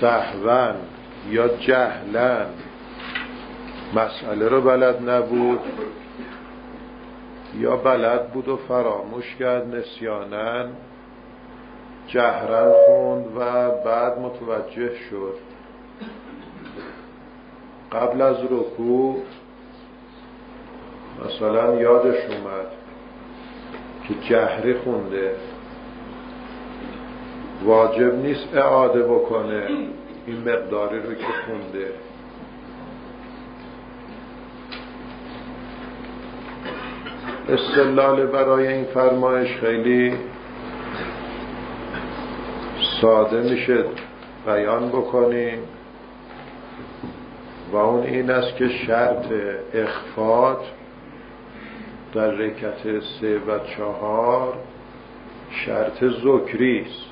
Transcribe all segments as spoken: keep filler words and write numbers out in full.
سهواً یا جهلاً مسئله رو بلد نبود، یا بلد بود و فراموش کرد نسیاناً جهراً خوند و بعد متوجه شد قبل از رکوع مثلا یادش اومد که جهری خونده، واجب نیست اعاده بکنه این مقداری رو که خونده. استدلال برای این فرمایش خیلی ساده میشه بیان بکنیم و اون این است که شرط اخفات در رکعت سه و چهار شرط ذکری است،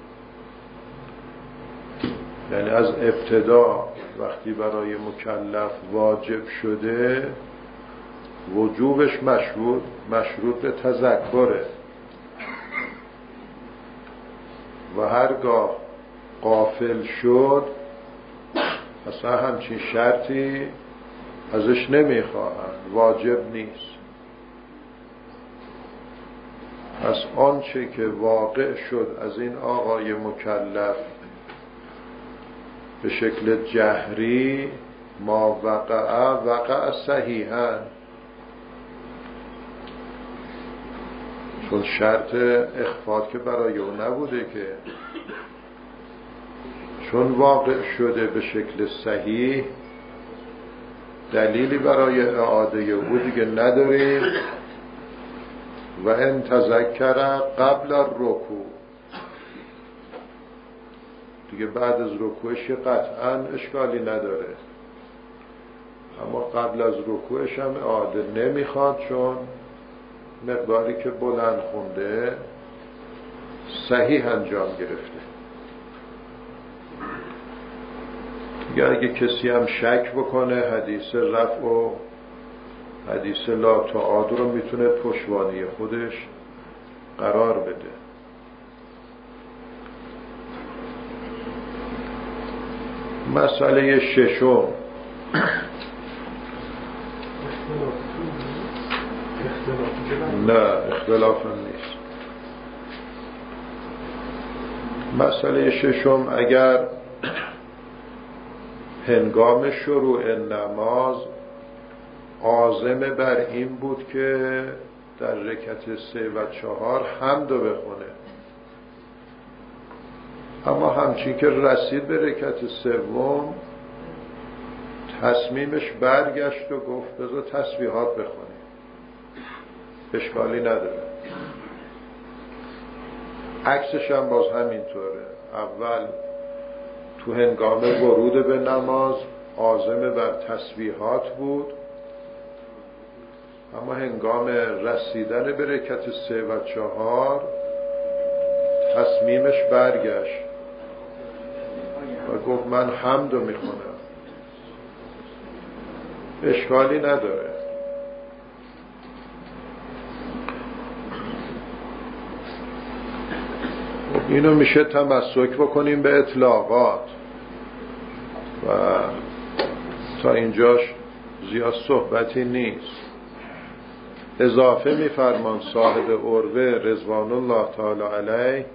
یعنی از ابتدا وقتی برای مکلف واجب شده وجوبش مشروط مشروط به تذکره و هرگاه غافل شد اصلا همچین شرطی ازش نمیخواهند، واجب نیست. پس آنچه که واقع شد از این آقای مکلف به شکل جهری ما وقع وقع صحیحاً، چون شرط اخفات که برای او نبوده که، چون واقع شده به شکل صحیح دلیلی برای اعاده او دیگه نداریم. و ان تذکر قبل الرکوع، دیگه بعد از رکوعش قطعا اشکالی نداره، اما قبل از رکوعش هم اعاده نمیخواد چون مقداری که بلند خونده صحیح انجام گرفته. دیگه اگه کسی هم شک بکنه حدیث رفع و حدیث لا تعاد رو میتونه پشتوانه خودش قرار بده. مسئله ششم نه اختلاف نیست. مسئله ششم اگر هنگام شروع نماز عازم بر این بود که در رکعت سه و چهار حمدو بخونه، اما همچین که رسید به رکعت سوم تصمیمش برگشت و گفت بذار تسبیحات بخونی، اشکالی نداره. عکسش هم باز همینطوره، اول تو هنگام ورود به نماز عازم بر تسبیحات بود، اما هنگام رسیدن به رکعت سه و چهار تصمیمش برگشت و گفت من حمدو میخونم، اشکالی نداره. اینو میشه تمسک بکنیم به اطلاقات و تا اینجاش زیاد صحبتی نیست. اضافه میفرمان صاحب عروه رضوان الله تعالی علیه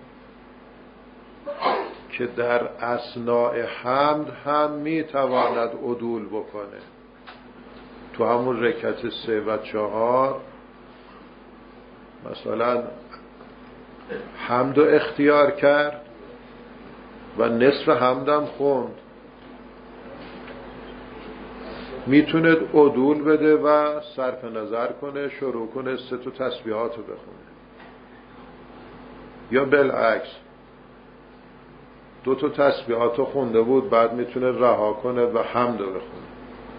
که در اثناء حمد هم میتواند عدول بکنه. تو همون رکعت سه و چهار مثلا حمد و اختیار کرد و نصف حمدم خوند، میتونه عدول بده و صرف نظر کنه، شروع کنه سه تا تسبیحات رو بخونه، یا بالعکس دو تا تسبیحات رو خونده بود بعد میتونه رها کنه و حمد رو بخونه.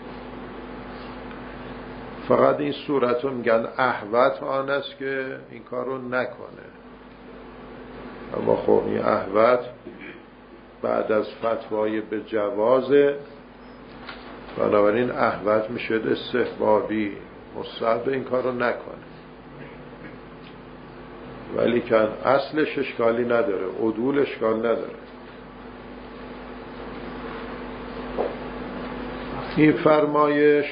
فقط این صورت رو میگن احوط آن است که این کار رو نکنه، اما خب این احوط بعد از فتوای به جوازه، بنابراین احوط میشه استحبابی، مستحب این کار رو نکنه، ولی که اصلش اشکالی نداره، عدول اشکال نداره. این فرمایش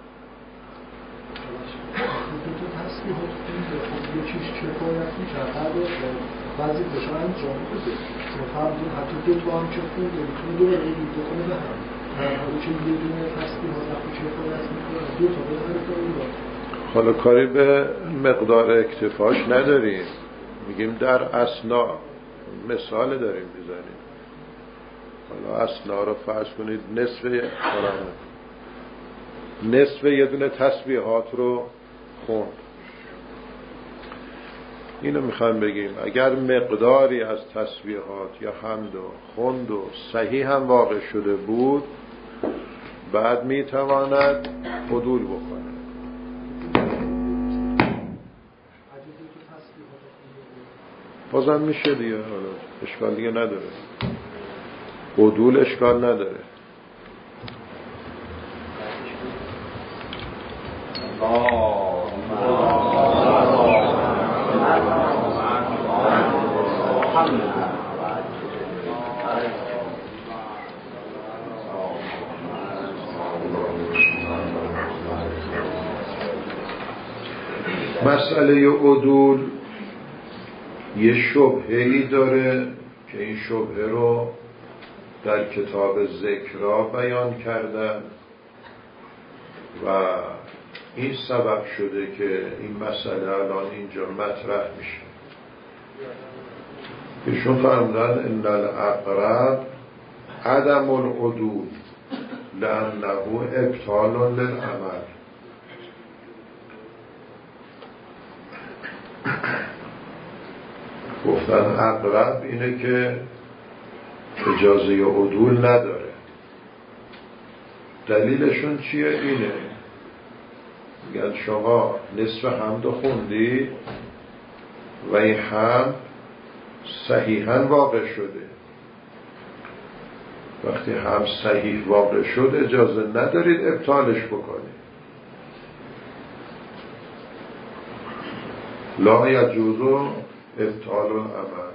یکیش کفایت می‌کرد بعضی بشن جامعه بده فرمودون حتی دو تا هم که خونده میتونه دو بره این دو کنه به هم حالا که یه دونه تسبیح ها وقتی کفایت میکنه دو تا بره به اون داد. حالا کاری به مقدار اکتفاش نداریم، میگیم در اثنا مثال داریم بزنیم. حالا اثنا رو فرض کنید نصف قرآن نصف یه دونه تسبیحات رو خوند. اینو میخوایم بگیم اگر مقداری از تسبیحات یا حمد و خوند و صحیح هم واقع شده بود بعد میتواند عدول بکنه. بازم میشه دیگه، اشکال دیگه نداره، عدول اشکال نداره. مسئله عدول یه شبهه‌ای داره که این شبهه رو در کتاب ذکرا بیان کردن و این سبب شده که این مسئله الان اینجا مطرح میشه. ایشون فرمودن ان الاقرب عدم العدول لانه ابطال للعمل. گفتن اقرب اینه که اجازه عدول نداره. دلیلشون چیه؟ اینه میگن شما نصف حمد خوندی و این حمد صحیحاً واقع شده. وقتی هم صحیح واقع شد اجازه ندارید ابطالش بکنید. لا یجوز ابطال العمل.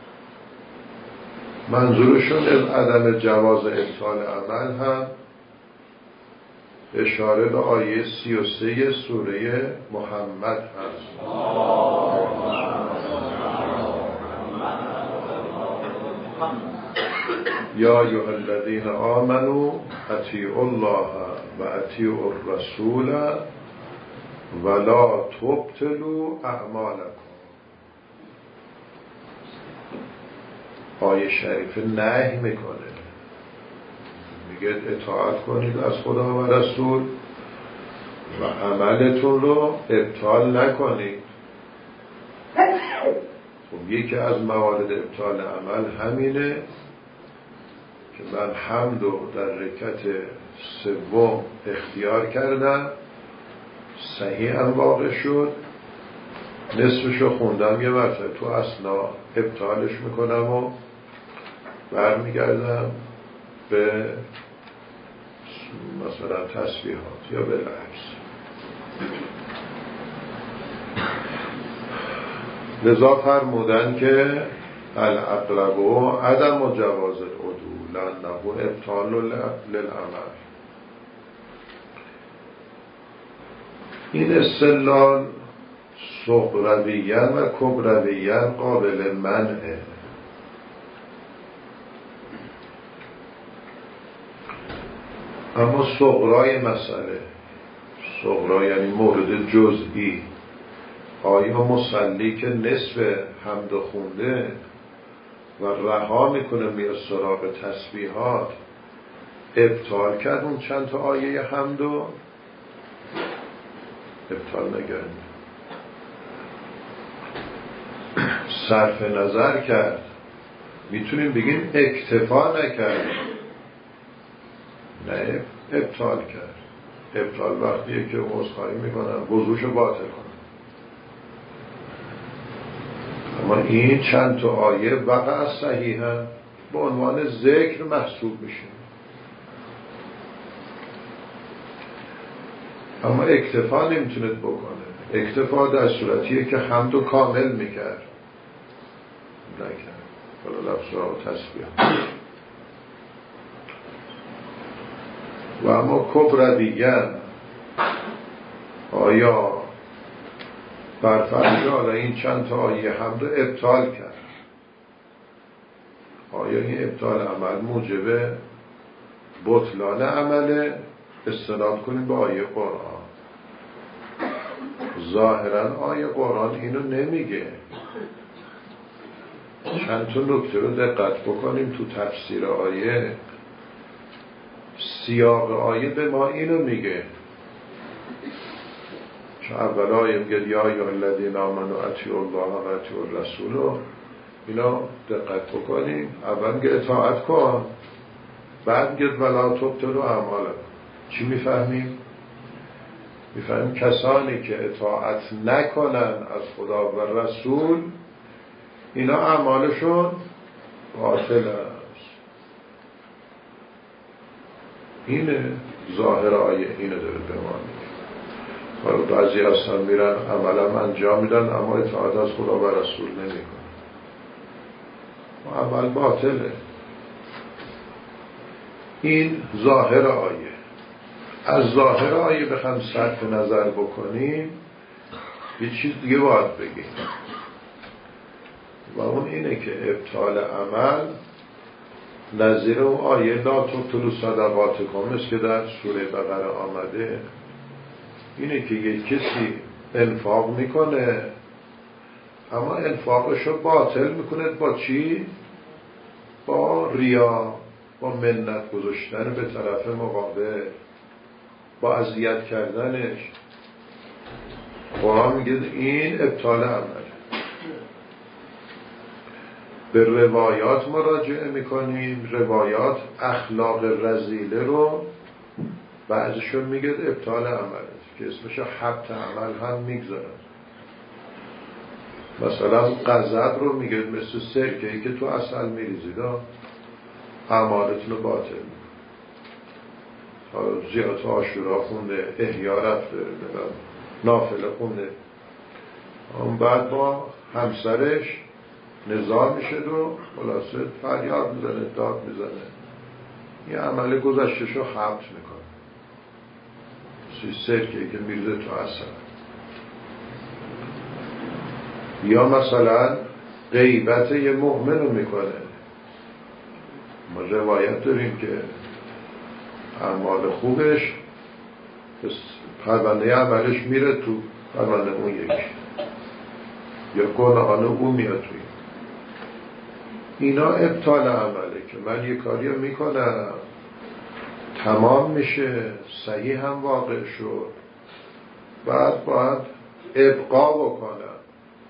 منظورشون از عدم جواز ابطال عمل هم اشاره به آیه سی و سه سوره محمد هست. یا ایها الذین آمنوا اطیعوا الله و اطیعوا الرسول ولا تبطلوا اعمالکم. آیه شریف نهی میکنه، میگه اطاعت کنید از خدا و رسول و عملتون رو ابطال نکنید. خب یکی از موارد ابطال عمل همینه که من حمد رو در رکعت سوم اختیار کردم، صحیح هم واقع شد، نصفشو خوندم یه مرتبه تو اثنا ابطالش میکنم و برمیگردم به مثلا تسبیحات یا بالعکس. لذا فرمودن که الاقرب عدم جواز العدول لانه ابطال للعمل. این استدلال صغرویاً و کبرویاً قابل منعه. اما صغرای مسئله، صغرا یعنی مورد جزئی، آیا مصلی که نصف حمد خونده و رها میکنه میاد سراغ تسبیحات ابطال کرد اون چند تا آیه حمدو؟ ابطال نگرد. صرف نظر کرد، میتونیم بگیم اکتفا نکرد، نه ابطال کرد. ابطال وقتیه که عذرخواهی میکنن وضوشو باطل کنن. اما این چند تا آیه وقع صحیحا به عنوان ذکر محسوب میشه. اما اکتفا نمیتونید بکنه. اکتفا در صورتیه که حمدو کامل میکرد، نکرد. حالا لفظ را و تسبیح. و اما کبر دیگر آیا برفرض حالا این چند تا آیه هم رو ابطال کرد، آیا این ابطال عمل موجب بطلان عمله؟ استناد کنیم به آیه قرآن. ظاهرا آیه قرآن اینو نمیگه. چند تا نکته رو دقت بکنیم تو تفسیر آیه. سیاق آیه به ما اینو میگه، چون اول آیه میگه یا ایها الذین آمنوا اطیعوا الله و اطیعوا الرسول، اینا دقت بکنیم. اول میگه اطاعت کن، بعد میگه ولا تبطلوا اعمالکم. چی میفهمیم؟ میفهمیم کسانی که اطاعت نکنن از خدا و رسول اینا اعمالشون باطل است. اینه ظاهر آیه، اینه داره به ما میگه. بعضی هستن میرن عملم انجام میدن اما اطاعت از خدا و رسول نمیکنن، عمل باطله. این ظاهر آیه. از ظاهر آیه بخوام صرف نظر بکنیم یه چیز دیگه باید بگیم و اون اینه که ابطال عمل نظیر اون آیه لا تبطلوا صدقاتکم است که در سوره بقره آمده، اینه که یک کسی انفاق میکنه اما انفاقشو باطل میکنه. با چی؟ با ریا، با منت گذاشتن به طرف مقابل، با اذیت کردنش. قرآن میگه این ابطال عمله. به روایات مراجعه میکنیم، روایات اخلاق رذیله رو بعضشون میگه ابطال عمله که اسمش حبط عمل هم میگذارن. مثلا غضب رو میگه مثل سرکه‌ای که تو عسل میریزید اعمالتون رو باطل میکنه. حالا زیاد عاشورا خونده، احیا رفته، نافله خونده، اون بعد با همسرش نزاع میشه و خلاصه فریاد میزنه، داد میزنه، این عمل گذشتش رو حبط میکنه. سی سرکه‌ای که میریزه تو عسل. یا مثلا غیبت یه مؤمن رو میکنه. ما روایت داریم که اعمال خوبش پرونده عملش میره تو پرونده اون یکی، یا گناهان اون میاد توی. اینا ابطال عمله که من یه کاری رو میکنم تمام میشه، صحیح هم واقع شد، بعد باید ابقا بکنم.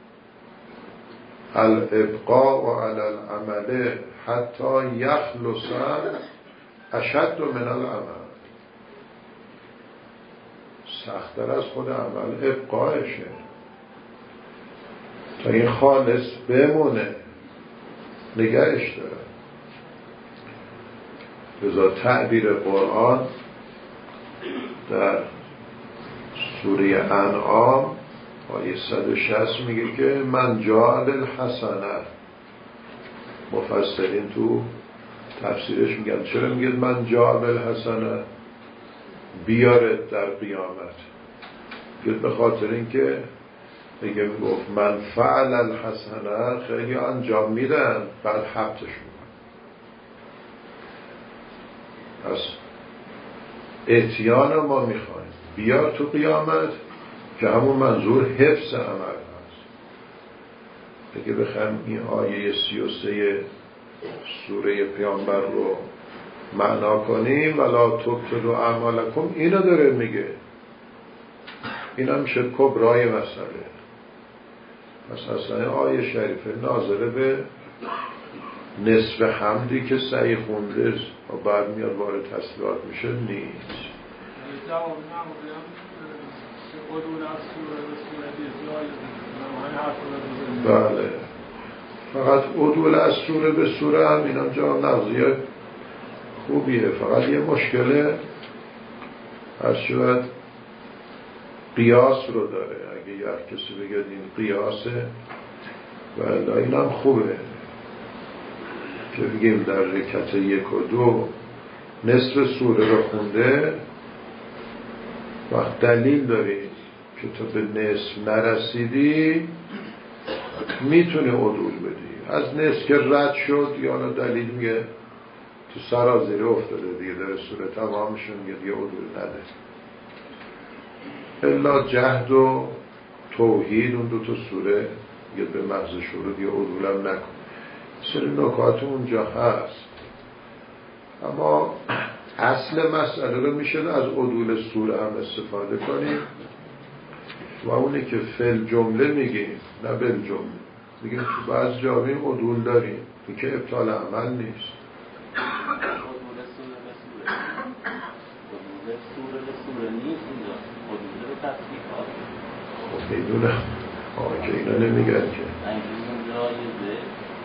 الابقاء و علی العمل حتی یخلص اشد من العمل. سخت‌تر از خود عمل ابقایشه تا این خالص بمونه، نگهش داره. لذا تعبیر قرآن در سوره انعام آیه صد و شصت میگه که من جعل الحسنه. مفسرین تو تفسیرش میگن چرا میگه من جعل الحسنه؟ بیارد در قیامت. به خاطر اینکه میگه میگفت من فعل الحسنه، خیلی انجام میدن بعد حبتش میکن. پس اتیان ما میخوایم بیار تو قیامت که همون منظور حفظ عمل هست. اگه بخوایم این آیه سی و سه سوره پیامبر رو معنا کنیم ولا تبطلوا اعمالکم، اینو داره میگه. این هم میشه کبرای مسئله. مثلا آیه شریفه ناظره به نصف حمدی که سعی خونده و بعد میاد وارد تسلیحات میشه نیست. بله، فقط عدول از سوره به سوره هم این هم جا نغزیه خوبیه. فقط یه مشکله هر شود قیاس رو داره. اگه یه کسی بگه این قیاسه و این هم خوبه که بگیم در رکعت یک و دو نصف سوره رو خونده، وقت دلیل داری که تو به نصف نرسیدی میتونه عدول بدی. از نصف که رد شد یا دلیل میگه تو سرازیره افتاده دیگه، داره سوره تمامشون میگه دیگه عدول نده. الا جهد و توحید اون دو تا سوره یه به محض شروع یه عدولم نکن. سری نکات اونجا هست، اما اصل مسئله رو میشه از عدول سوره هم استفاده کنیم و اونی که فل جمله میگیم نه بل جمله میگیم تو بعض جامعیم عدول داریم، این که ابطال عمل نیست. عدول سوره به سوره عدول سوره به سوره نیست، اینجا عدول به تصدیقات. خب میدونم آقا که اینا نمیگن که اینجا یه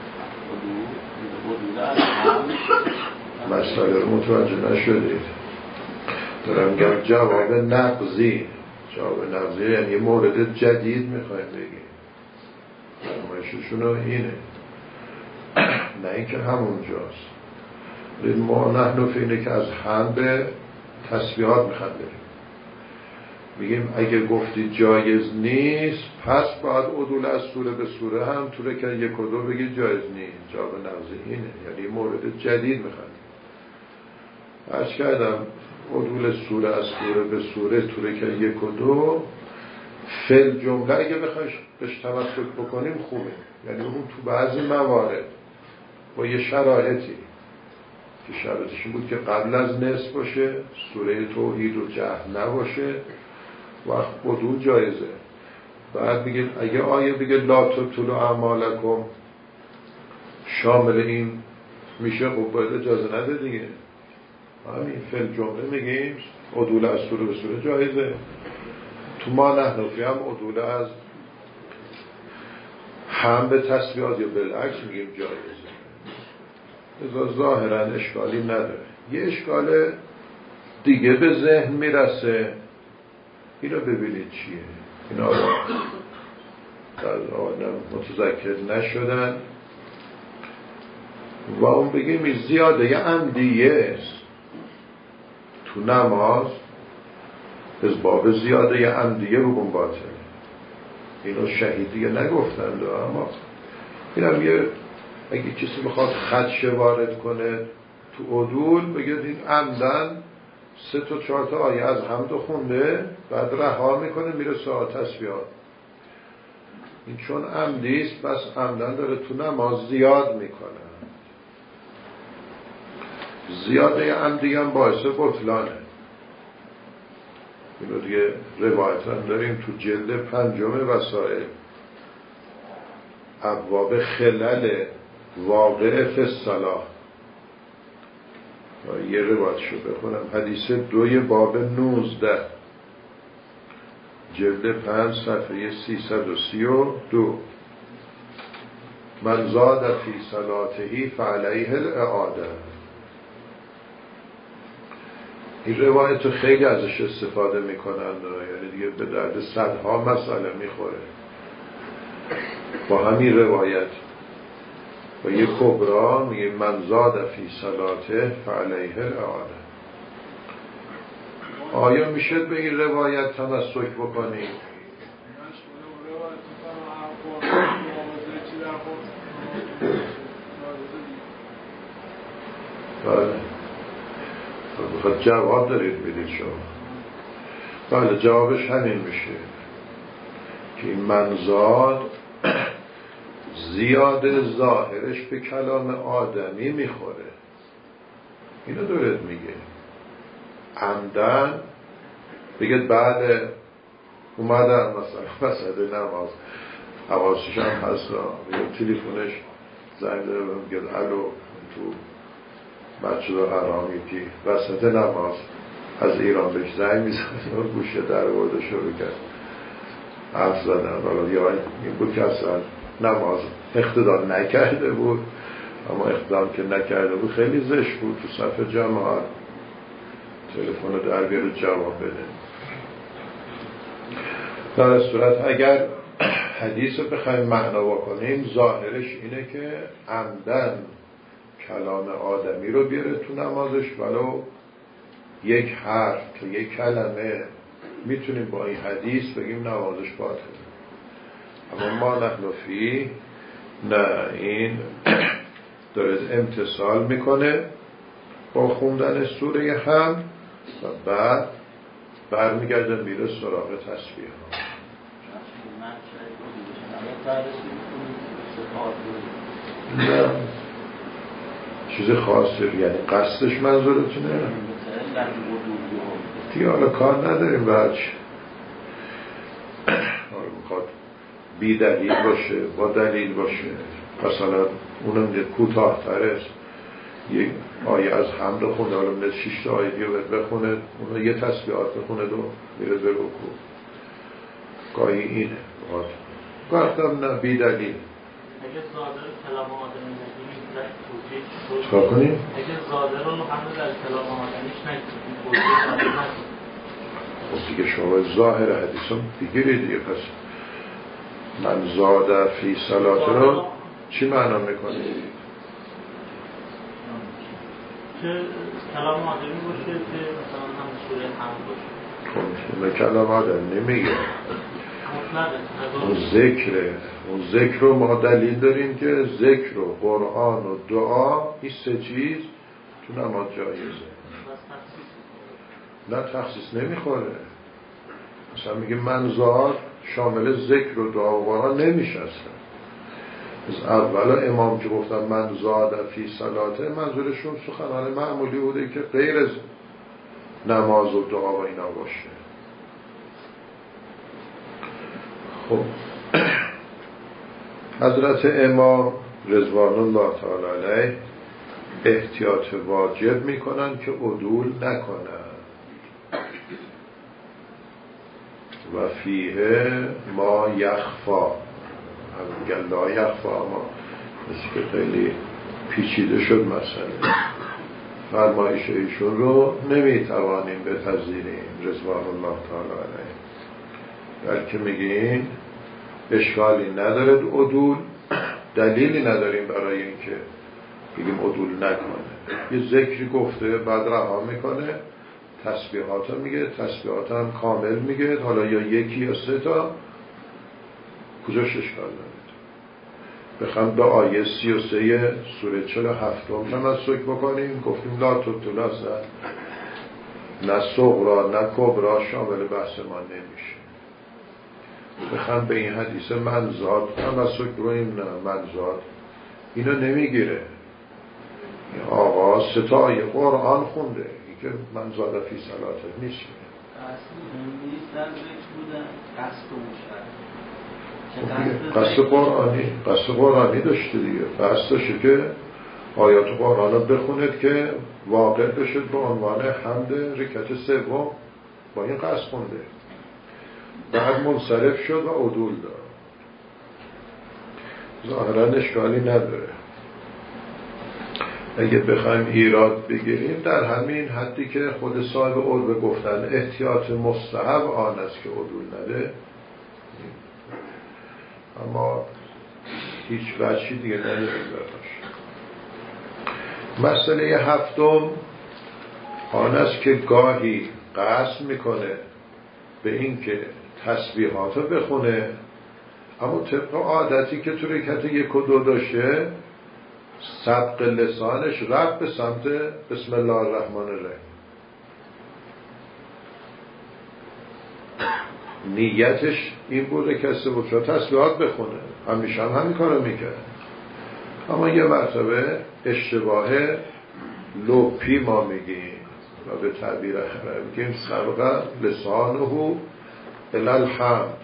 عدول عدول از هم مسئله رو متوجه نشدید. دارم گم جواب نقضی، جواب نقضی یعنی یه مورد جدید میخوایم بگیم، فرمایششون اینه، نه اینکه همون جاست. ما نحن فینه که از هم به تسبیحات میخوایم بریم، میگیم اگه گفتی جایز نیست پس باید عدول از سوره به سوره هم توره که یک و دو بگید جایز نیست. جواب نقضی اینه، یعنی مورد جدید میخوایم. عرض کردم عدول سوره از سوره به سوره توره که یک و دو فل جمله اگه بخوایش بهش تمسک بکنیم خوبه، یعنی اون تو بعضی موارد با یه شرایطی که شرایطش این بود که قبل از نصف باشه، سوره توحید و جهل نباشه، وقت عدول جایزه. بعد بگید اگه آیه بگه لا تبطلوا اعمالکم شامل این میشه، خب باید اجازه نده دیگه. همین فل جمله میگیم عدول از سوره به سوره جایزه. تو ما نحنفی هم عدول از هم به تسبیحات یا بالعکس میگیم جایزه. ازا ظاهرا اشکالی نداره. یه اشکال دیگه به ذهن میرسه، اینا ببینید چیه. اینا در آدم متذکر نشدن و اون بگیم زیاده یه عمدیه است تو نماز، از باب زیاده یه عمدیه رو اون باطله. اینو شهیدیه نگفتند، اما اینم یه اگه کسی بخواد خدشه وارد کنه تو عدول بگید این عمدن سه تا چهار تا آیه از حمد خونده بعد رها میکنه میره ساعت تسبیحات. این چون عمدیست بس عمدن داره تو نماز زیاد میکنه. زیاده عمدی هم باعث بطلانه. اینو دیگه روایت هم داریم تو جلد پنجم وسائل ابواب خلل واقع فی الصلاة، یه روایتشو بخونم، حدیث دوی باب نوزده جلد پنج صفحه سیصد و سی و دو من زاد فی صلاتهی فعلیه الاعاده. این روایت خیلی ازش استفاده میکنن، یعنی دیگه به درد صدها مسئله میخوره با همین روایت. و یک کبرا میگه من زاد فی صلاته فعلیه الاعاده. آیا میشه به این روایت تمسک بکنیم؟ بله بخواد جواب دارید بدید شما. بله جوابش همین میشه که این منزاد زیاده ظاهرش به کلام آدمی میخوره. اینو دورت میگه عمدن بگید بعد اومدن مثلا مسئله نماز حواسش هم هست، بگید تلیفونش زنگ داره بگید الو تو مسجد حرامی که وسط نماز از ایران بهش زنگ میزنه و گوشه در ورده شروع کرد حرف زدن. یا این بود که اصلا نماز اقتدار نکرده بود، اما اقتدام که نکرده بود خیلی زشت بود تو صف جماعت تلفن رو در بیاره جواب بده. در صورت اگر حدیث رو بخوایم معنا بکنیم ظاهرش اینه که عمدن کلام آدمی رو بیاره تو نمازش، ولو یک حرف تا یک کلمه، میتونیم با این حدیث بگیم نمازش باطله. اما ما نحن فی، نه، این داره امتصال میکنه با خوندن سوره حمد و بعد برمیگرده میره سراغ تسبیح ها. نه چیز خاصی، یعنی قصدش منظورتونه؟ دیگه حالا کار نداریم بچه، حالا میخواد بی دلیل باشه با دلیل باشه، مثلا اونم یه کوتاه ترست، یک آیه از حمد خونده، حالا میره شیشت آیه دیگه بخونه، اونو یه تسبیحات بخونه دو میره به رکوع. گاهی اینه گفتم نه بی دلیل. اگه زادر کلام آدمی نگیریم توجیه چکار کنیم؟ اگه زادر رو محمد از کلام آدمیش نگیریم توجیه زادر نکنیم. خب دیگه شما ظاهر حدیثم بگیرید دیگه. پس من زاده فی صلات رو چی معنا میکنی؟ که کلام آدمی باشه که مثلا هم سوره حمد باشه. خب کلام آدمی نمیگه، اون ذکره. اون ذکر رو ما دلیل داریم که ذکر و قرآن و دعا این سه چیز تو نماز جایزه. نه تخصیص نمیخوره. مثلا میگه منظار شامل ذکر و دعا و قرآن نمیشه اصلا. از اولا امام که گفتن من زاد فی صلاته، منظورشون سخنان معمولی بوده که غیر از نماز و دعا و اینا باشه. خب حضرت امام رضوان الله تعالی علیه احتیاط واجب میکنن که عدول نکنن و فیه ما یخفا، هم میگن لا یخفا، اما مثل که خیلی پیچیده شد مسئله، فرمایش ایشون رو نمیتوانیم بپذیریم رضوان الله تعالی علیه، بلکه میگیم اشکالی نداره عدول، دلیلی نداریم برای اینکه بگیم عدول نکنه. یه ذکری گفته بعد رها میکنه، تسبیحات هم میگه، تسبیحات هم کامل میگه، حالا یا یکی یا سه تا، کجاش اشکال داره؟ بخوام به آیه سی و سه سوره چهل و هفتم تمسک بکنیم، گفتیم لا تبطل نه صغرا نه کبرا شامل بحث ما نمیشه. بخوام به این حدیث منزاد تمسک بکنیم، نه منزاد اینو نمیگیره. این آقا ستای قرآن خونده، این که منزاد فی صلاته نیست. قصد قرآنی قصد قرآنی داشته دیگه، قصد داشته که آیات قرآن رو بخوند که واقع بشد به عنوان حمد رکعت سوم، با این قصد خونده، بعد منصرف شد و عدول داد. ظاهرا اشکالی نداره. اگه بخوایم ایراد بگیریم در همین حدی که خود صاحب عربه گفتن احتیاط مستحب آن است که عدول نده، اما هیچ وجهی دیگه نداریم براش. مسئله هفتم آن است که گاهی قصد میکنه به این که تسبیحات رو بخونه، اما طبق عادتی که تو رکعت یک و دو داشته، سبق لسانش رفت به سمت بسم الله الرحمن الرحیم، نیتش این بوده که سه چهار تسبیحات بخونه، همیشه هم همین کارو میکرد. اما یه مرتبه اشتباه لپی ما میگیم و به تعبیر عربی میگیم سبق لسانه الی الحمد،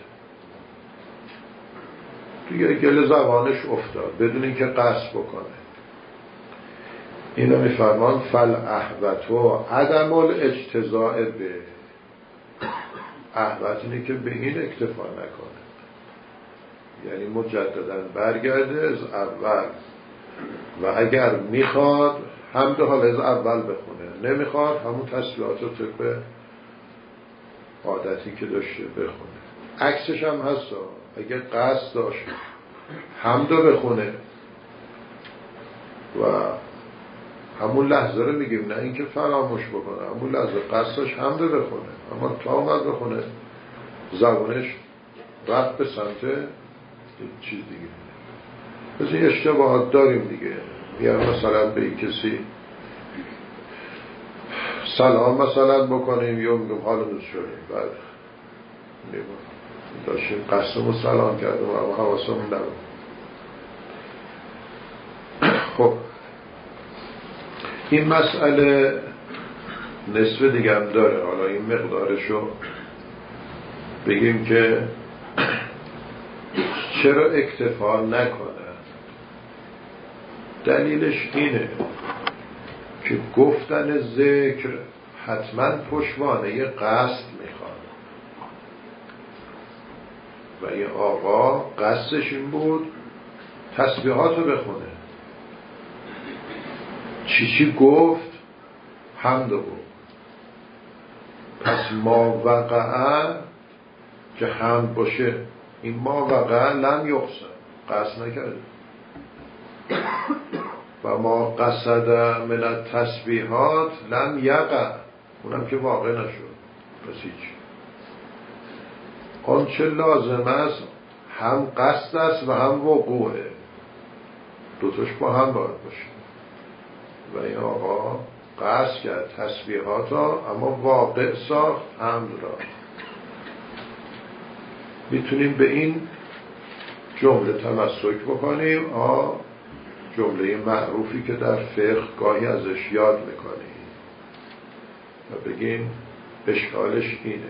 دیگه گل زبانش افتاد بدون اینکه قصد بکنه. اینو میفرمان فل احوت و عدم الاجتزاء به، احوت اینه که به این اکتفا نکنه، یعنی مجددا برگرده از اول و اگر میخواد حمد حال از اول بخونه، نمیخواد همون تسبیحات رو طبق عادتی که داشته بخونه. عکسش هم هست، اگر قصد داشت حمد رو بخونه و همون لحظه رو میگیم، نه اینکه فراموش بکنه، همون لحظه قصدش حمد بخونه، اما تا اومد بخونه زبانش رفت به سمت چیز دیگه. پس این اشتباهات داریم دیگه. یا مثلا به این کسی سلام مثلا بکنیم یا میگم حالا دوست شدیم، بعد میگم داشتیم قسم و سلام کردیم اما حواسمون نبود. خب این مسئله نصف دیگه هم داره. حالا این مقدارشو بگیم که چرا اکتفا نکنه. دلیلش اینه که گفتن ذکر حتما پشتوانه قصد میخواد و این آقا قصدش این بود تسبیحات رو بخونه. چی چی گفت؟ حمد بود. پس ما وقعه که حمد باشه، این ما وقعه لم یقصد، قصد نکرده. و ما قصد من التسبیحات لم یقع، اونم که واقع نشد. پس هیچ آنچه لازم است هم قصد است و هم وقوعه، دوتاش با هم باید باشه. و این آقا قصد کرد تسبیحات ها اما واقع ساخت حمد را. میتونیم به این جمله تمسک بکنیم، آ جمله معروفی که در فقه گاهی ازش یاد میکنیم و بگیم اشکالش اینه.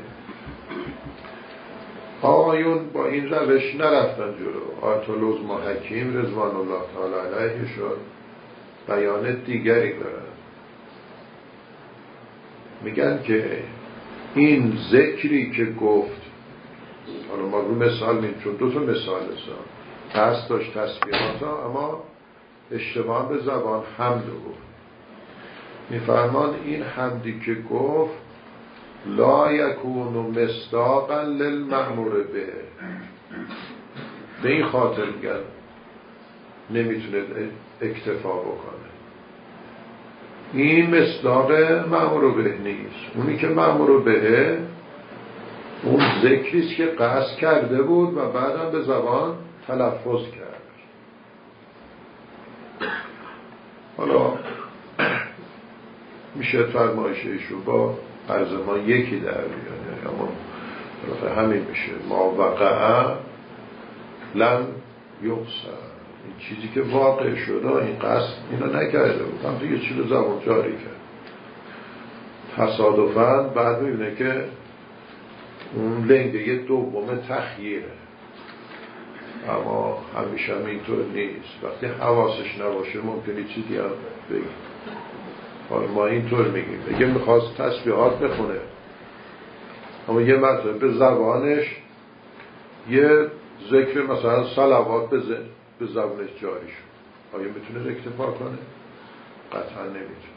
آقایون با این روش نرفتن جلو. آیت العظما حکیم رضوان الله تعالی علیه شد بیان دیگری دارن. میگن که این ذکری که گفت، حالا ما رو مثال میم چون دو تا مثال هست، قصد داشت تسبیحات ها اما اشتباه به زبان حمد گفت. میفرمان این حمدی که گفت لا یکون مصداقا للمأمور به، به این خاطر میگن نمیتونه اکتفا بکنه. این مصداق مأمور به نیست. اونی که مأمور به اون ذکریست که قصد کرده بود و بعدم به زبان تلفظ کرد. حالا میشه فرمایش ایشون با عرض ما یکی در بیانه، اما همین میشه ما وقعه لم یقصد، این چیزی که واقع شده این قصد اینو نکرده بود، هم دیگه چیز زبان جاری کرد. تصادفاً بعد میبینه که اون لنگه دوم تخییره، اما همیشه هم اینطور نیست. وقتی حواسش نباشه ممکنه چیزی هم بگیم. حالا ما اینطور میگیم بگه میخواست تسبیحات بخونه اما یه مرتبه به زبانش یه ذکر مثلا صلوات به زبانش جاری شد. آیا میتونه اکتفا کنه؟ قطعا نمیتونه.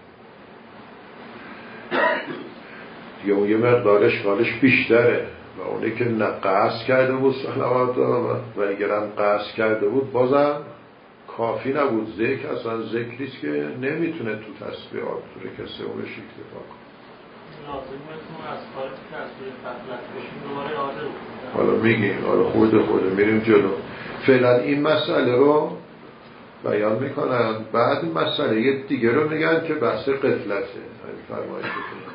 یا اون یه مقدار اشکالش بیشتره و اونه که نه قصد کرده بود صلوات و اگرم قصد کرده بود بازم کافی نبود. ذکر اصلا ذکریست که نمیتونه تو تسبیحات تو کسی اونش اکتفا کنه. لازمتون از کاری که از توی فضلت بشیم دوباره یاده بود. حالا میگیم حالا خود خوده میریم جلو. فعلا این مسئله رو بیان میکنن، بعد مسئله دیگه رو میگن که بحث قفلته. فرمایش بکنن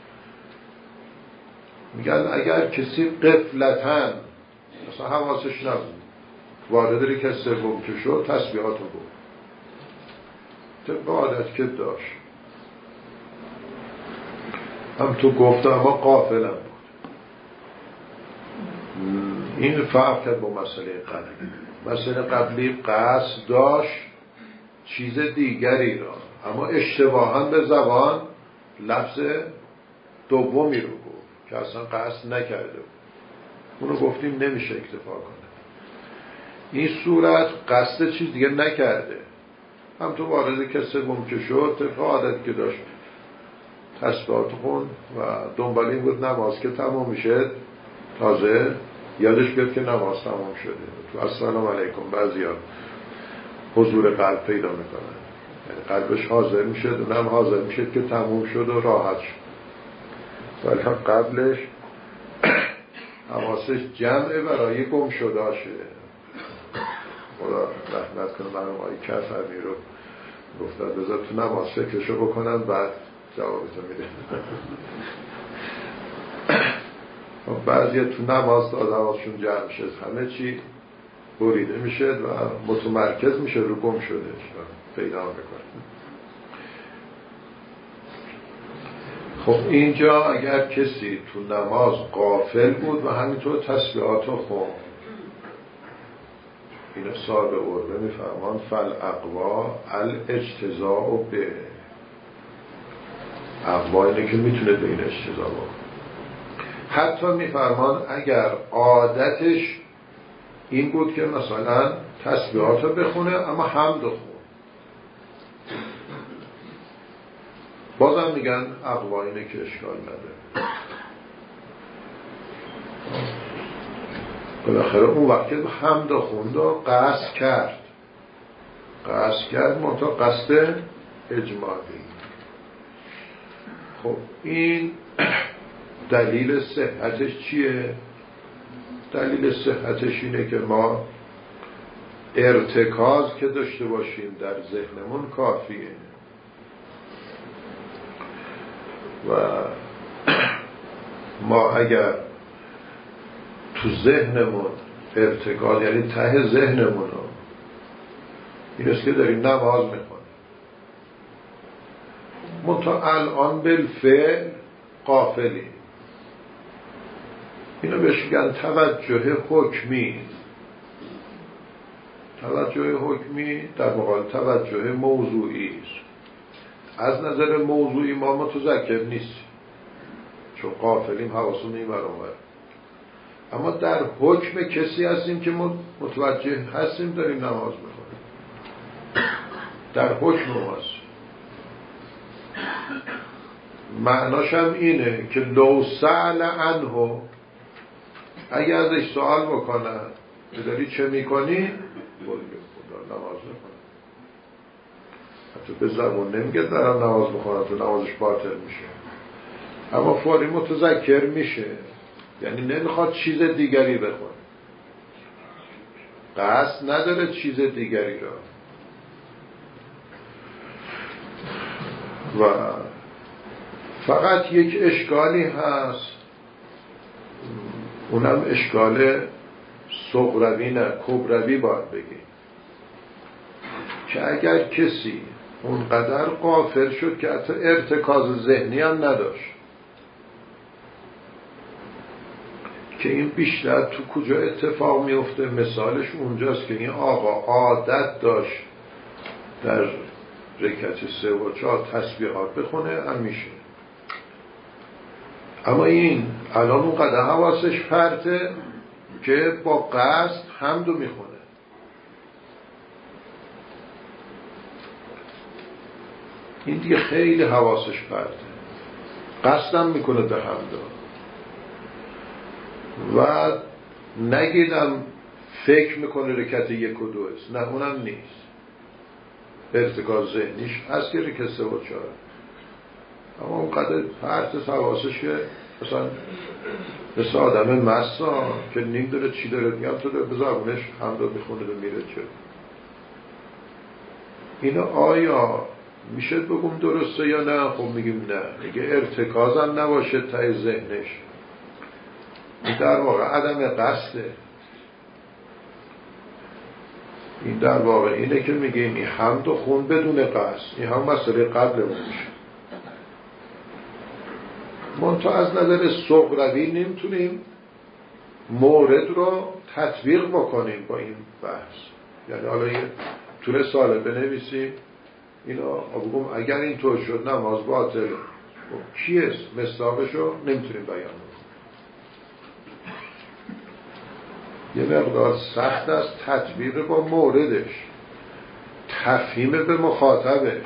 میگن اگر کسی قفلتن مثلا حواسش نبود وارد ریکه سوم که شد تسبیحاتو بود طبق عادت که داشت هم تو گفته اما غافلم بود. این فرق کرد با مسئله قبلی. مسئله قبلی قصد داشت چیز دیگری را اما اشتباها به زبان لفظ دومی رو گفت که اصلا قصد نکرده بود. اونو گفتیم نمیشه اکتفا کنه. این صورت قصد چیز دیگه نکرده، هم تو وارد کسی ممکن شد طبق عادت که داشت تسبیحات خون و دنبال این بود نماز که تمام میشه تازه یادش بیاد که نماز تمام شده. تو السلام علیکم بعضی ها حضور قلب پیدا میکنن، قلبش حاضر میشه، اونم حاضر میشه که تموم شد و راحت شد. ولی قبلش حواسش جمعه برای گم شداشه. خدا رحمت کنه من آقای کفرمی رو گفتن بذار تو نماز فکرشو بکنن بعد جوابتو میده. بعضی تو نماز آدماشون جمع میشه، همه چی بریده میشه و متمرکز میشه رو گم شده پیدا میکنه. خب اینجا اگر کسی تو نماز غافل بود و همینطور تسبیحاتو خوند، اینو صاحب عربه میفرمان فالاقوا الاجتزاء به اقوا اینه که میتونه به این اجتزاء بکنه. حتی میفرمان اگر عادتش این بود که مثلا تسبیحاتو بخونه اما حمد خون، بازم میگن اقوا اینه که اشکال نداره. بالاخره اون وقتی حمد خوند و قصد کرد قصد کرد منطقه قصد اجمالی. خب این دلیل صحتش چیه؟ دلیل صحتش اینه که ما ارتکاز که داشته باشیم در ذهنمون کافیه و ما اگر تو ذهنمون ارتکاز یعنی ته ذهنمون رو این است که داریم نماز میکنیم منتها الان بالفعل غافلیم، اینو بهش میگن توجه حکمی. توجه حکمی در مقابل توجه موضوعی است. از نظر موضوعی ما متذکر نیستیم چون غافلیم، حواسمون این ور اون ور. اما در حکم کسی هستیم که متوجه هستیم داریم نماز میخونیم، در حکم هست. معناش هم اینه که لو سأل عنه، اگه ازش سوال بکنن که داری چه میکنی؟ بگو خدا نماز میکنم. حتی به زبون نمیگه دارم نماز میخونم تو نمازش باطل میشه، اما فوری متذکر میشه، یعنی نمیخواد چیز دیگری بخونه، قصد نداره چیز دیگری را. و فقط یک اشکالی هست، اونم اشکال صغروی نه کبروی باید بگیم، که اگر کسی اونقدر غافل شد که حتی ارتکاز ذهنی هم نداشت، که این بیشتر تو کجا اتفاق میفته؟ مثالش اونجاست که این آقا عادت داشت در رکعت سه و چهار تسبیحات بخونه همیشه، اما این الان اونقدر حواسش پرته که با قصد حمدو میخونه. این دیگه خیلی حواسش پرته، قصدم میکنه به حمدو و نگیدم فکر میکنه رکعت یک و دو است، نه اونم نیست، ارتکاز ذهنیش هست که رکعت سه و چهار، اما اونقدر پرت حواسش که مثلا مثل آدم مسا که نیم داره چی داره میگم تو داره بزرگونش حمدو میخونه و میره چه. اینا آیا میشه بگم درسته یا نه؟ خب میگیم نه، میگه ارتکاز هم نباشه ته ذهنش، این در واقع عدم قصده. این در واقع اینه که میگیم این حمد و خون بدون قصد، این هم مسئله قبل میشه. منتها از نظر صغروی نمیتونیم مورد رو تطبیق بکنیم با این بحث. یعنی حالا یه تو رساله بنویسیم اینا بگم اگر این طور شد نماز باطل، کیست؟ مصداقشو نمیتونیم بیان بکنیم. یه مقدار سخت است تطبیق با موردش، تفهیم به مخاطبش.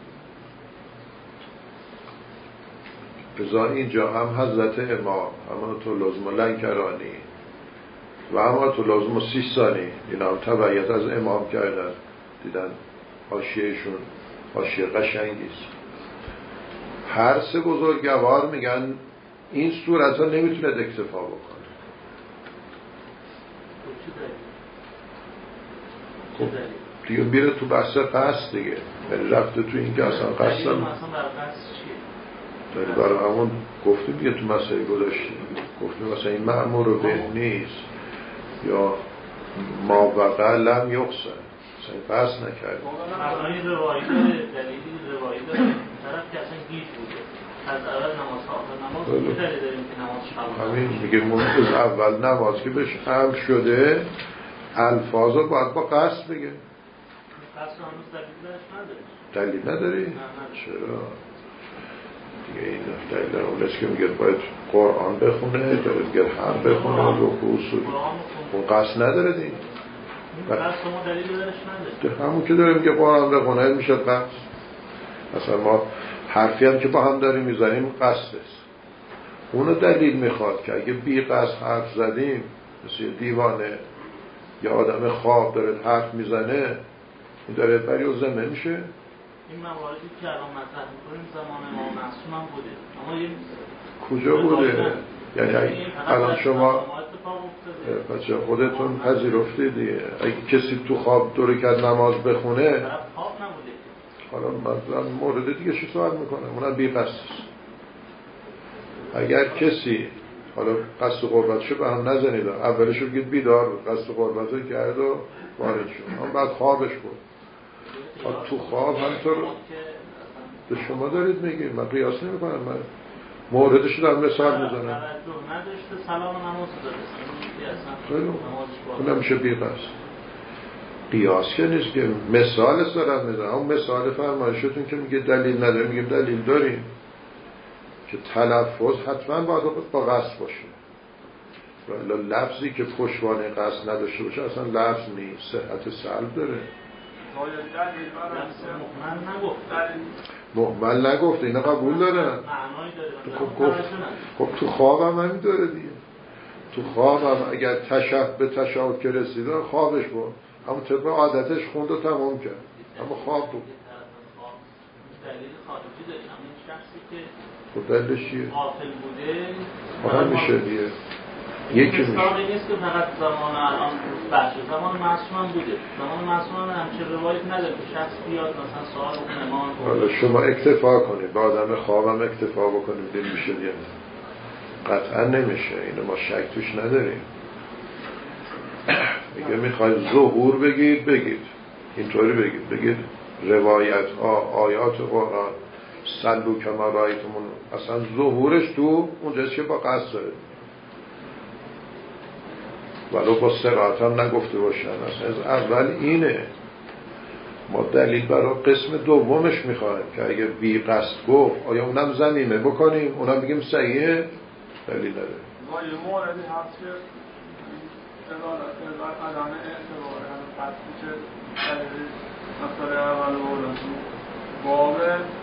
بذار اینجا هم حضرت امام همانطور لازم لنکرانی و همانطور لازم سیستانی اینا هم تبعیت از امام کردن، دیدن حاشیه‌شون حاشیه قشنگیست. هر سه بزرگوار میگن این صورت ها نمیتونه اکتفا بکنه. خب دیگه میره تو بحث قصد دیگه، یعنی رفته تو این که اصلا قصد هم داری برای همون گفتیم دیگه، تو مسئله گذاشتیم گفتیم مثلا این مأمور به نیست یا ما وقع لم یقصد، مثلا این بحث نکرد. این روایی داره، دلیلی روایی داره طرف که اصلا گیج بوده از اول نماز آخر نماز چه دلیل داریم که نماز شب همین میگه منتظر اول نماز که بهش امر شده الفاظو باید با قصد بگه. قصد هنوز دلیل درش نداره. دلیل نداری؟ نه نه. چرا؟ دیگه این دلیل اون است که میگه باید قرآن بخونه، داره میگه هم بخونه و رکوع سجود. اون قصد نداره دیگه. قصد ما دلیل درش نداره. همون که داره میگه قرآن بخونه میشه قصد. مثلا ما حرفی هم که با هم داریم میزنیم قصد است. اونو دلیل میخواد که اگه بی قصد حرف زدیم مثل دیوانه یا آدم خواب داره حرف میزنه این داره بری و زمه میشه. این مواردی که الان مطرح میکنیم زمان امام معصوم هم بوده، اما این کجا بوده؟ یعنی الان شما بچه خودتون پذیرفتید دیگه، اگه کسی تو خواب دو رکعت نماز بخونه خواب نبوده. حالا مثلا مورد دیگه چی سوال میکنه؟ اونم بی قصد. اگر کسی حالا قصد قربتشو به هم نزنید، اولشو بگید بیدار بود قصد قربتو کرد و وارد شد، اما بعد خوابش بود. تو خواب همطور به شما دارید میگید، من قیاس نمی کنم، من موردش رو در مثال میزنم. نداشته سلام نماز داره اونم میشه بی قصد. قیاس که نیست که مثال دارم میزنم. اون مثال فرمایشتون که میگه دلیل نداره، میگیم دلیل داریم که تلفظ حتما باید با قصد باشه. ولی لفظی که پشتوانه قصد نداشته باشه اصلا لفظ نیست، صحت سلب داره. محمل نگفته، اینا قبول دارن. خب گفت خب تو خوابم همین داره دیگه. تو خوابم اگر تشهد به تشهد که رسیده خوابش بود، همون طبق عادتش خوند و تمام کرد، اما خواب بود. دلیل خارجی داریم، همین شخصی که خب دلیلش چیه؟ غافل بوده آها میشه دیگه یکی میشه. مثالی نیست که فقط زمان الان بخشه، زمان معصوم هم بوده. زمان معصوم هم همچه روایت نداره که شخص بیاد مثلا سوال اون امام حالا شما اکتفا کنید با آدم خوابم اکتفا بکنید دل میشه یا نه؟ قطعا نمیشه، اینو ما شک توش نداریم. میگه میخواید ظهور بگید بگید اینطوری بگید بگید روایت ها آیات قرآن سلو که ما رایتمون اصلا ظهورش تو اونجاست که با قصد داره، ولو با صراحت هم نگفته باشن. اصلا از اول اینه، ما دلیل برای قسم دومش میخوایم که اگه بی قصد گفت آیا اونم زمینه بکنیم، اونم بگیم صحیحه، دلیل نداره. ما یه موردی هست که ادامه اعتبار همه قصدی که دلیل مسئله اول بردن باب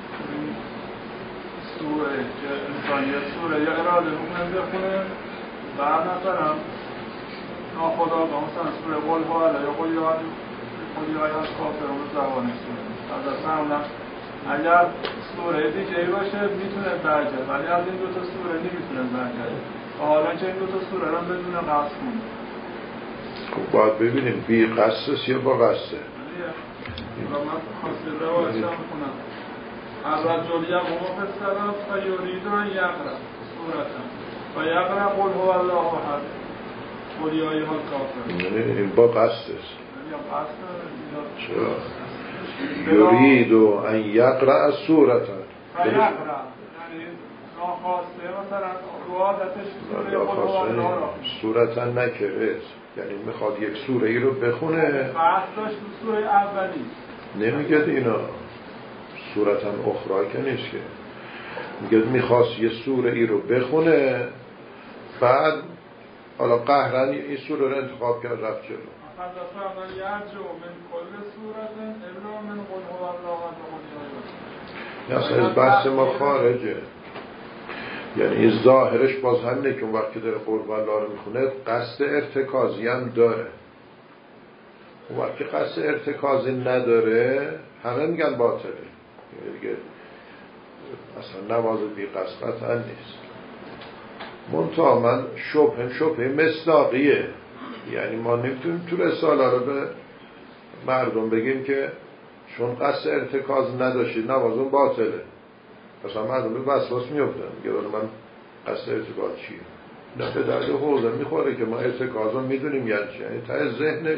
سوره که انسان یه سوره یا اراده ممکن بخونه بعد مثلا ناخداگاه مثلا سوره قل هو الا یا قلی های از کافرون زبانش سوره از اصلا اگر سوره دیگه باشه میتونه برگرد، ولی از این دوتا سوره نمیتونه برگرد و حالا که این دوتا سوره رو بدون قصد کنه. خب باید ببینیم بی قصدست یا با قصده. من خاصی روایش هم کنم از رجلی هم موقع سلام و یورید و یقرم سورتم و یقرم قل هو الله احد قلی های ها کافر. این با قصدست. یا قصد چرا؟ یورید و ان یقرأ سورتن و یقرم یعنی ناخواسته مثلا روادتش سوره قل هو الله را سورتن نکره، یعنی میخواد یک سوره ای رو بخونه. قصد داشت سوره اولی نمیگه اینا سورتن اخرى که نیست که، میگه میخواست یه سوره ای رو بخونه بعد حالا قهرن این سوره رو انتخاب کرد رفت جلو. فَلَفَعْنَا يَرْجُو مِنْ كُلِّ سُورَةٍ إِلَّا مِنْ قُلْ هُوَ اللَّهُ أَحَدٌ. اصلا از بحث ما خارجه، یعنی ظاهرش باز همینه که اون وقت که داره قربان الله رو میخونه قصد ارتکازی هم داره. اون وقت که قصد ارتکازی نداره همه میگن باطله. دیگه اصلا نماز بی قصد قطعا نیست. منتها من شبه شبه مصداقیه، یعنی ما نمیتونیم تو رساله رو به مردم بگیم که چون قصد ارتکاز نداشتید نمازون باطله. مثلا مردم به وسواس میافتن میگه من قصد ارتکاز چیه؟ نه به درد حوزه میخوره که ما ارتکاز رو میدونیم یعنی چی، یعنی ته ذهنش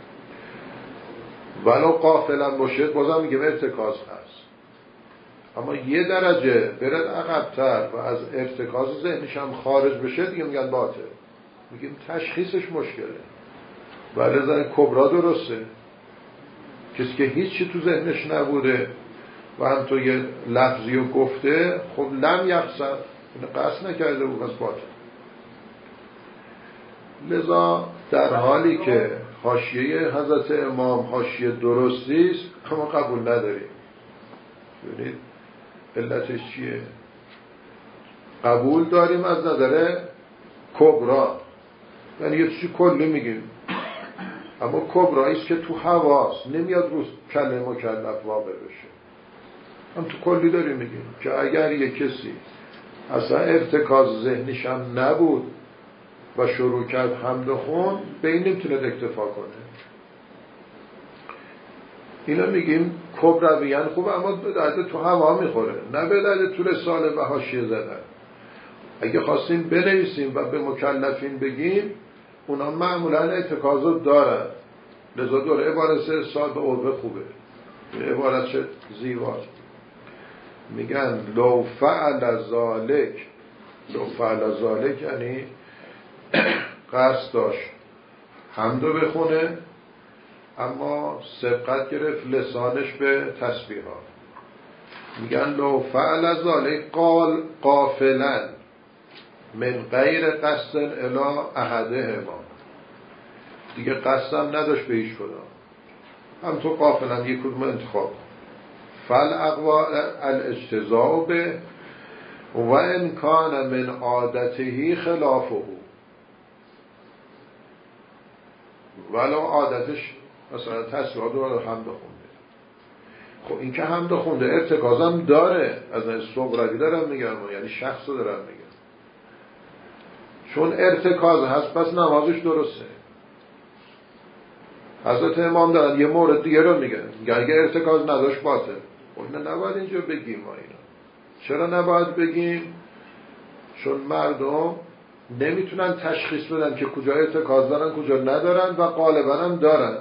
ولو غافلا باشه بازم میگه ارتکاز هست، اما یه درجه برد عقب‌تر و از ارتکاز ذهنش هم خارج بشه دیگه میگن باطل. میگیم تشخیصش مشکله. ولی زن کبرا درسته، کسی که هیچی تو ذهنش نبوده و هم تو یه لفظی رو گفته، خب لم یقصد، قصد نکرده بود، پس باطل. لذا در حالی که حاشیه حضرت امام حاشیه درستی است اما قبول نداریم. ببینید علتش چیه؟ قبول داریم از نظر کبرا، یعنی یه چیزی کلی میگیم، اما کبرایی است که تو حواس نمیاد روز کلمه مکلف واقع بشه. هم تو کلی داریم میگیم که اگر یه کسی اصلا ارتکاز ذهنیش هم نبود و شروع کرد حمد و خون، به این نمیتونه اکتفا کنه. اینا میگیم کبرویان خوبه، اما به درد تو هوا میخوره، نه به درد تو رساله و حاشیه زدن. اگه خواستیم بنویسیم و به مکلفین بگیم، اونا معمولا ارتکازو دارن. لذا دور عبارت سه سال به عربه خوبه، عبارت چه زیباست. میگن لو فعل ذالک، لو فعل ذالک یعنی قصد داشت حمدو بخونه اما سبقت گرفت لسانش به تسبیحات. میگن لو فعل ذالک قال قافلا من غیر قصد الی احدهما، دیگه قصدم نداشت به هیچ کدام، هم تو قافلا یک کدوم انتخاب. فل اقوا الاجتزاء به و ان کان من عادته خلافه، ولو عادتش مثلا تسبیحات رو حمد خونده. خب این که حمد خونده ارتکازم داره، از این صغروی دارم میگم، یعنی شخص رو دارم میگم، چون ارتکاز هست پس نمازش درسته. حضرت امام دارن یه مورد دیگه رو میگن، میگن اگه ارتکاز نداشت باطل. خب نه نباید اینجا بگیم ما اینا. چرا نباید بگیم؟ چون مردم نمیتونن تشخیص بدن که کجا ارتکاز دارن کجا ندارن، و غالبا هم دارن.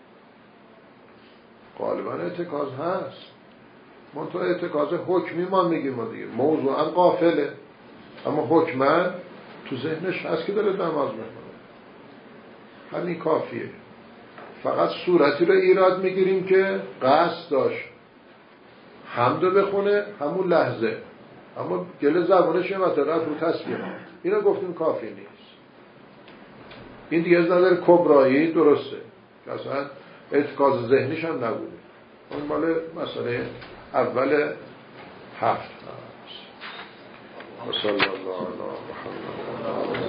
غالبا ارتکاز هست، منتها ارتکاز حکمی ما میگیم ما دیگه، موضوعا غافله اما حکما تو ذهنش هست که داره نماز میخونه. همین کافیه. فقط صورتی رو ایراد میگیریم که قصد داشت حمدو بخونه همون لحظه، اما گله زبانش یه مطلب رو تسبیح، اینا گفتیم کافی نیست. این دیگه از نظر کبرایی درسته که اصلا ارتکاز ذهنیش هم نبوده. اون مال مسئله اول هفت هست. و صلی الله علی محمد.